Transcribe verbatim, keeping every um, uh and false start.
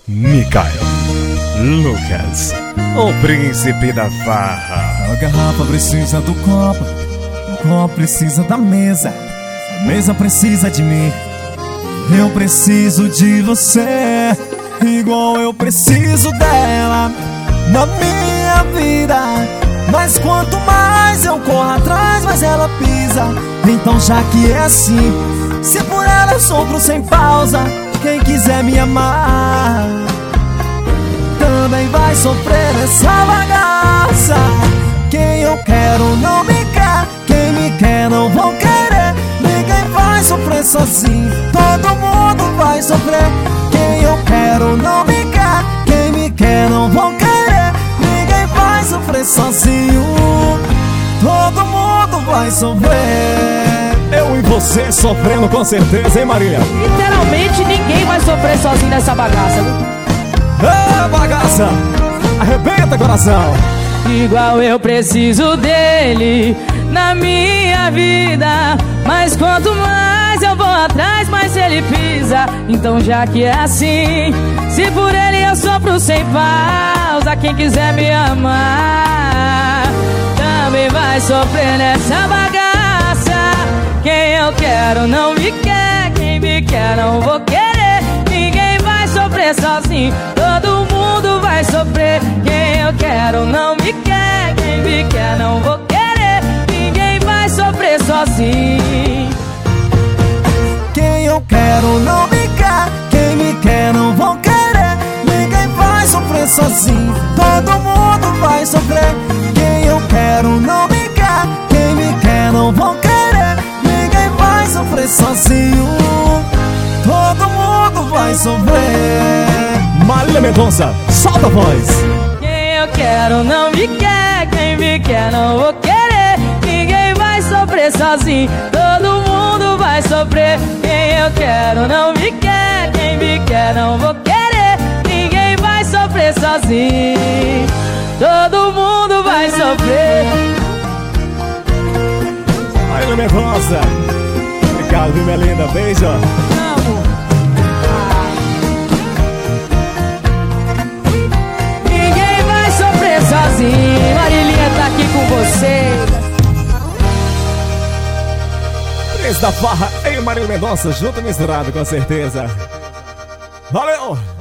Mikael Lucas, o príncipe da farra. A garrafa precisa do copo, o copo precisa da mesa, a mesa precisa de mim. Eu preciso de você, igual eu preciso dela na minha vida. Mas quanto mais eu corro atrás, mais ela pisa. Então já que é assim, se por ela eu sofro sem pausa, quem quiser me amar também vai sofrer nessa bagaça. Quem eu quero não me quer, quem me quer não vão querer. Ninguém vai sofrer sozinho, todo mundo vai sofrer. Quem eu quero não me quer, quem me quer não vão querer. Ninguém vai sofrer sozinho, todo mundo vai sofrer. Eu e você sofrendo com certeza, hein, Marília? Literalmente ninguém vai sofrer sozinho nessa bagaça, viu? Ah, bagaça! Arrebenta, coração! Igual eu preciso dele na minha vida. Mas quanto mais eu vou atrás, mais ele pisa. Então já que é assim, se por ele eu sofro sem pausa, quem quiser me amar também vai sofrer nessa bagaça. Quem eu quero não me quer, quem me quer não vou querer. Ninguém vai sofrer sozinho, todo mundo vai sofrer. Quem eu quero não me quer, quem me quer não vou querer. Ninguém vai sofrer sozinho. Quem eu quero não me quer, quem me quer não vão querer. Ninguém vai sofrer sozinho, todo mundo vai sofrer. Quem eu quero não me quer, quem me quer não vão querer. Ninguém vai sofrer sozinho, todo mundo vai sofrer. Marília Mendonça, solta a voz! Quem eu quero não me quer, quem me quer não vou querer. Ninguém vai sofrer sozinho, todo mundo vai sofrer. Quem eu quero não me quer, quem me quer não vou querer. Ninguém vai sofrer sozinho, todo mundo vai sofrer. Marília Mendonça, obrigado, viu, minha linda? Beijo! Amo. Ninguém vai sofrer sozinho. Marilinha tá aqui com você. Príncipe da farra e Marília Mendonça, junto e misturado, com certeza. Valeu!